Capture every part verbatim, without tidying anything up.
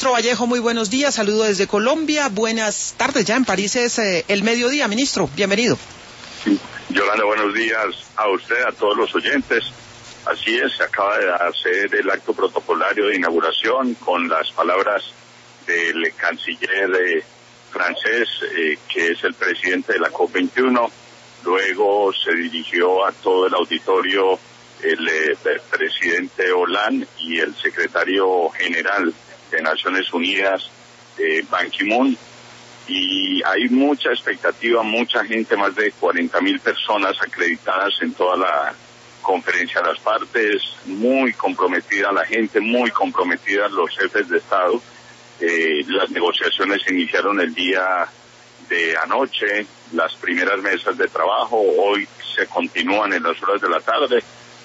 Ministro Vallejo, muy buenos días, saludo desde Colombia, buenas tardes, ya en París es eh, el mediodía, ministro, bienvenido. Yolanda, buenos días a usted, a todos los oyentes. Así es, se acaba de hacer el acto protocolario de inauguración con las palabras del canciller eh, francés, eh, que es el presidente de la COP veintiuno. Luego se dirigió a todo el auditorio el, eh, el presidente Hollande y el secretario general de Naciones Unidas, eh, Ban Ki-moon. Y hay mucha expectativa, mucha gente, más de cuarenta mil personas acreditadas en toda la conferencia de las partes, muy comprometida la gente, muy comprometidas los jefes de Estado. Eh, las negociaciones se iniciaron el día de anoche, las primeras mesas de trabajo, hoy se continúan en las horas de la tarde,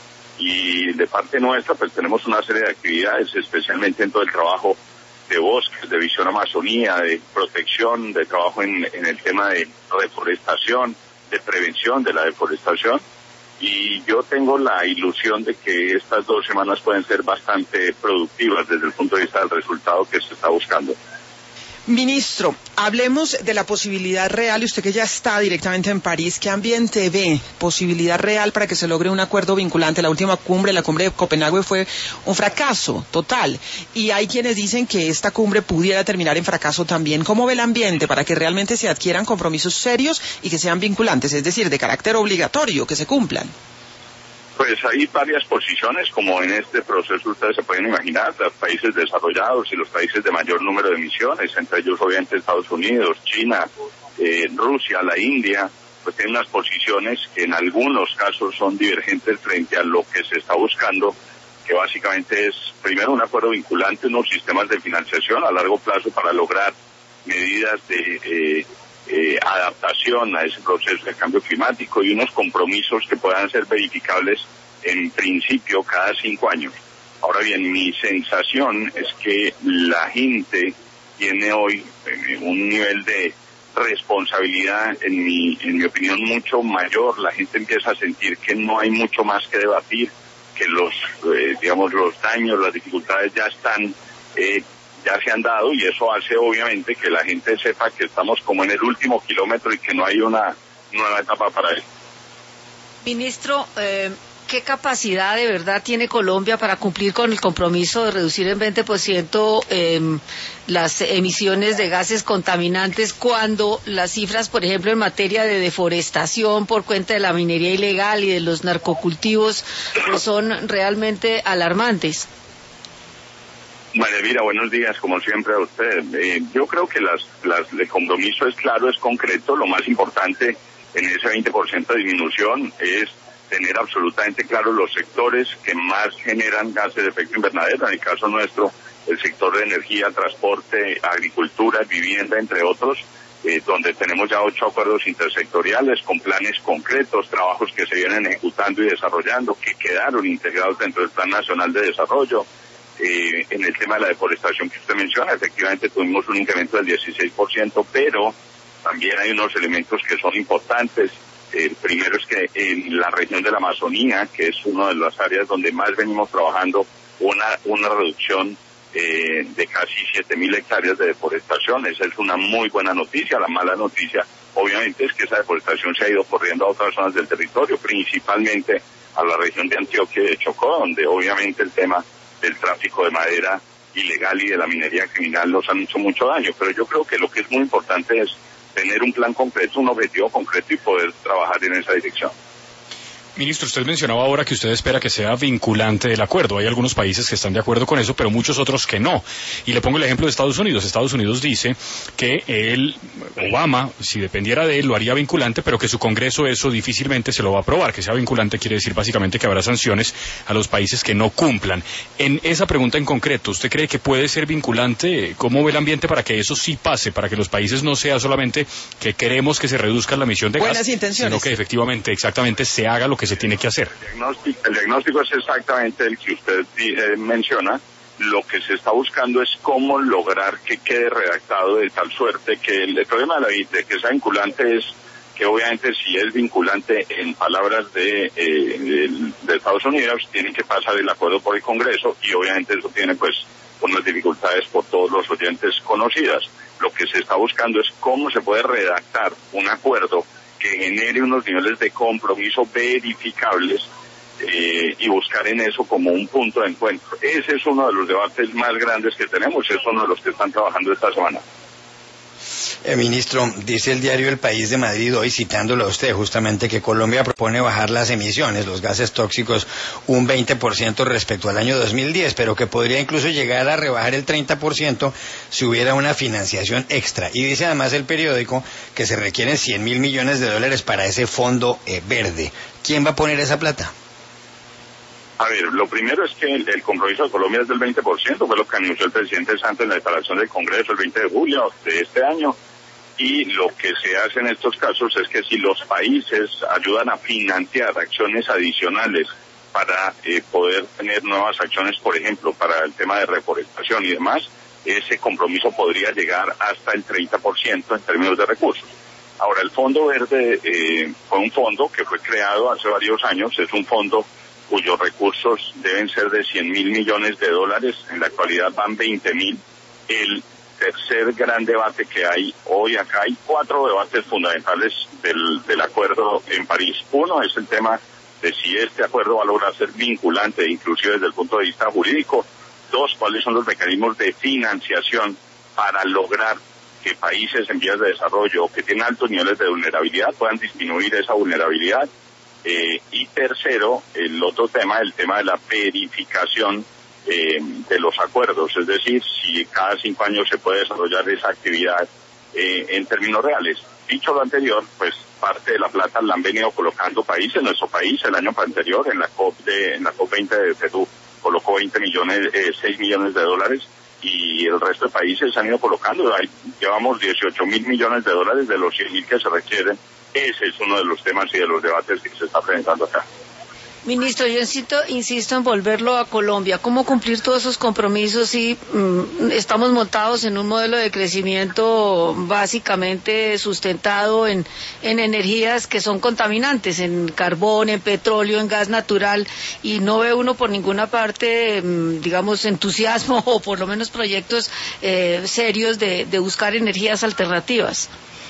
y de parte nuestra pues tenemos una serie de actividades, especialmente en todo el trabajo de bosques, de visión Amazonía, de protección, de trabajo en, en el tema de reforestación, de prevención de la deforestación. Y yo tengo la ilusión de que estas dos semanas pueden ser bastante productivas desde el punto de vista del resultado que se está buscando. Ministro, hablemos de la posibilidad real, y usted que ya está directamente en París, ¿qué ambiente ve? Posibilidad real para que se logre un acuerdo vinculante. La última cumbre, la cumbre de Copenhague, fue un fracaso total, y hay quienes dicen que esta cumbre pudiera terminar en fracaso también. ¿Cómo ve el ambiente para que realmente se adquieran compromisos serios y que sean vinculantes, es decir, de carácter obligatorio, que se cumplan? Pues hay varias posiciones, como en este proceso ustedes se pueden imaginar, los países desarrollados y los países de mayor número de emisiones, entre ellos obviamente Estados Unidos, China, eh, Rusia, la India, pues tienen unas posiciones que en algunos casos son divergentes frente a lo que se está buscando, que básicamente es, primero, un acuerdo vinculante, unos sistemas de financiación a largo plazo para lograr medidas de eh, Eh, adaptación a ese proceso de cambio climático y unos compromisos que puedan ser verificables en principio cada cinco años. Ahora bien, mi sensación es que la gente tiene hoy eh, un nivel de responsabilidad, en mi, en mi opinión, mucho mayor. La gente empieza a sentir que no hay mucho más que debatir, que los, eh, digamos, los daños, las dificultades ya están eh, ya se han dado, y eso hace obviamente que la gente sepa que estamos como en el último kilómetro y que no hay una nueva etapa para él. Ministro, eh, ¿qué capacidad de verdad tiene Colombia para cumplir con el compromiso de reducir en veinte por ciento eh, las emisiones de gases contaminantes, cuando las cifras, por ejemplo, en materia de deforestación por cuenta de la minería ilegal y de los narcocultivos, pues son realmente alarmantes? María Elvira, buenos días, como siempre a usted. Eh, yo creo que las, las, el compromiso es claro, es concreto. Lo más importante en ese veinte por ciento de disminución es tener absolutamente claros los sectores que más generan gases de efecto invernadero. En el caso nuestro, el sector de energía, transporte, agricultura, vivienda, entre otros, eh, donde tenemos ya ocho acuerdos intersectoriales con planes concretos, trabajos que se vienen ejecutando y desarrollando, que quedaron integrados dentro del Plan Nacional de Desarrollo. Eh, en el tema de la deforestación que usted menciona, efectivamente tuvimos un incremento del dieciséis por ciento, pero también hay unos elementos que son importantes. El primero es que en la región de la Amazonía, que es una de las áreas donde más venimos trabajando, una, una reducción eh, de casi siete mil hectáreas de deforestación. Esa es una muy buena noticia. La mala noticia, obviamente, es que esa deforestación se ha ido corriendo a otras zonas del territorio, principalmente a la región de Antioquia y de Chocó, donde obviamente el tema del tráfico de madera ilegal y de la minería criminal nos han hecho mucho daño. Pero yo creo que lo que es muy importante es tener un plan concreto, un objetivo concreto y poder trabajar en esa dirección. Ministro, usted mencionaba ahora que usted espera que sea vinculante el acuerdo. Hay algunos países que están de acuerdo con eso, pero muchos otros que no. Y le pongo el ejemplo de Estados Unidos. Estados Unidos dice que él, Obama, si dependiera de él, lo haría vinculante, pero que su Congreso eso difícilmente se lo va a aprobar. Que sea vinculante quiere decir básicamente que habrá sanciones a los países que no cumplan. En esa pregunta en concreto, ¿usted cree que puede ser vinculante? ¿Cómo ve el ambiente para que eso sí pase? Para que los países no sea solamente que queremos que se reduzca la emisión de Buenas gas, intenciones, sino que efectivamente, exactamente, se haga lo que se tiene que hacer. El diagnóstico, el diagnóstico es exactamente el que usted eh, menciona. Lo que se está buscando es cómo lograr que quede redactado de tal suerte que el, el problema de, la, de que sea vinculante es que obviamente si es vinculante en palabras de, eh, de, de Estados Unidos, tiene que pasar el acuerdo por el Congreso y obviamente eso tiene pues unas dificultades por todos los oyentes conocidas. Lo que se está buscando es cómo se puede redactar un acuerdo que genere unos niveles de compromiso verificables eh, y buscar en eso como un punto de encuentro. Ese es uno de los debates más grandes que tenemos, es uno de los que están trabajando esta semana. Eh, ministro, dice el diario El País de Madrid hoy, citándolo a usted, justamente que Colombia propone bajar las emisiones, los gases tóxicos, un veinte por ciento respecto al año dos mil diez, pero que podría incluso llegar a rebajar el treinta por ciento si hubiera una financiación extra. Y dice además el periódico que se requieren cien mil millones de dólares para ese fondo eh, verde. ¿Quién va a poner esa plata? A ver, lo primero es que el, el compromiso de Colombia es del veinte por ciento, fue lo que anunció el presidente Santos en la declaración del Congreso el veinte de julio de este año. Y lo que se hace en estos casos es que si los países ayudan a financiar acciones adicionales para eh, poder tener nuevas acciones, por ejemplo, para el tema de reforestación y demás, ese compromiso podría llegar hasta el treinta por ciento en términos de recursos. Ahora, el Fondo Verde eh, fue un fondo que fue creado hace varios años, es un fondo cuyos recursos deben ser de cien mil millones de dólares, en la actualidad van veinte mil. El tercer gran debate que hay hoy acá, hay cuatro debates fundamentales del, del acuerdo en París. Uno es el tema de si este acuerdo va a lograr ser vinculante, inclusive desde el punto de vista jurídico. Dos, cuáles son los mecanismos de financiación para lograr que países en vías de desarrollo o que tienen altos niveles de vulnerabilidad puedan disminuir esa vulnerabilidad. Eh, y tercero, el otro tema, el tema de la verificación Eh, de los acuerdos, es decir, si cada cinco años se puede desarrollar esa actividad eh, en términos reales. Dicho lo anterior, pues parte de la plata la han venido colocando países, nuestro país el año anterior en la COP de en la COP veinte de Perú colocó veinte millones, eh, seis millones de dólares y el resto de países han ido colocando, ahí llevamos dieciocho mil millones de dólares de los cien mil que se requieren. Ese es uno de los temas y de los debates que se está presentando acá. Ministro, yo insisto, insisto en volverlo a Colombia. ¿Cómo cumplir todos esos compromisos si mm, estamos montados en un modelo de crecimiento básicamente sustentado en, en energías que son contaminantes, en carbón, en petróleo, en gas natural, y no ve uno por ninguna parte, mm, digamos, entusiasmo o por lo menos proyectos eh, serios de, de buscar energías alternativas?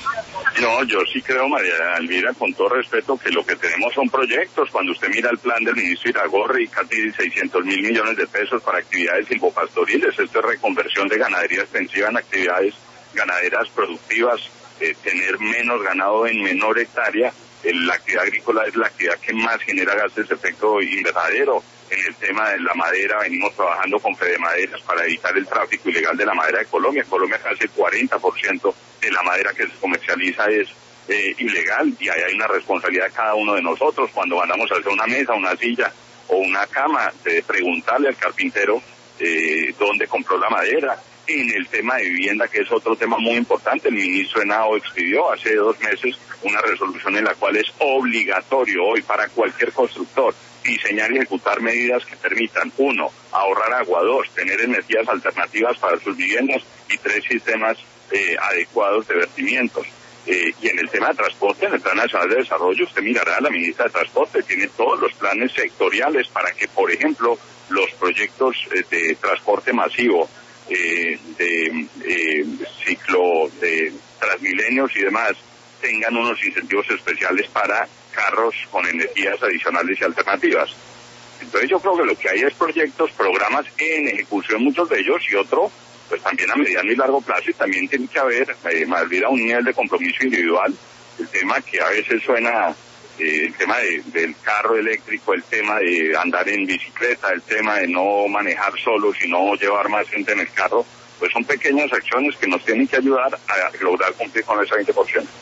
No, yo sí creo, María Elvira, con todo respeto, que lo que tenemos son proyectos. Cuando usted mira el plan del ministro Iragorri, casi seiscientos mil millones de pesos para actividades silvopastoriles, esto es reconversión de ganadería extensiva en actividades ganaderas productivas, eh, tener menos ganado en menor hectárea. Eh, la actividad agrícola es la actividad que más genera gases de efecto invernadero. En el tema de la madera, venimos trabajando con Fedemaderas para evitar el tráfico ilegal de la madera de Colombia. En Colombia casi el cuarenta por ciento de la madera que se comercializa es eh, ilegal, y ahí hay una responsabilidad de cada uno de nosotros cuando mandamos a hacer una mesa, una silla o una cama, de preguntarle al carpintero eh, dónde compró la madera. En el tema de vivienda, que es otro tema muy importante, el ministro Henao expidió hace dos meses una resolución en la cual es obligatorio hoy para cualquier constructor diseñar y ejecutar medidas que permitan, uno, ahorrar agua, dos, tener energías alternativas para sus viviendas, y tres, sistemas eh, adecuados de vertimientos. Eh, y en el tema de transporte, en el Plan Nacional de Desarrollo, usted mirará, la ministra de Transporte tiene todos los planes sectoriales para que, por ejemplo, los proyectos eh, de transporte masivo, eh, de eh, ciclo de Transmilenios y demás, tengan unos incentivos especiales para carros con energías adicionales y alternativas. Entonces yo creo que lo que hay es proyectos, programas en ejecución, muchos de ellos, y otro, pues también a mediano y largo plazo, y también tiene que haber, eh, más bien a un nivel de compromiso individual, el tema que a veces suena, eh, el tema de, del carro eléctrico, el tema de andar en bicicleta, el tema de no manejar solo, sino llevar más gente en el carro, pues son pequeñas acciones que nos tienen que ayudar a lograr cumplir con ese veinte por ciento.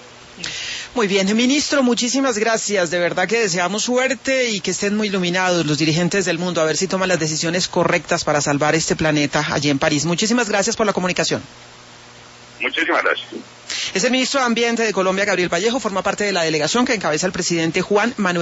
Muy bien, ministro, muchísimas gracias. De verdad que deseamos suerte y que estén muy iluminados los dirigentes del mundo, a ver si toman las decisiones correctas para salvar este planeta allí en París. Muchísimas gracias por la comunicación. Muchísimas gracias. Es el ministro de Ambiente de Colombia, Gabriel Vallejo, forma parte de la delegación que encabeza el presidente Juan Manuel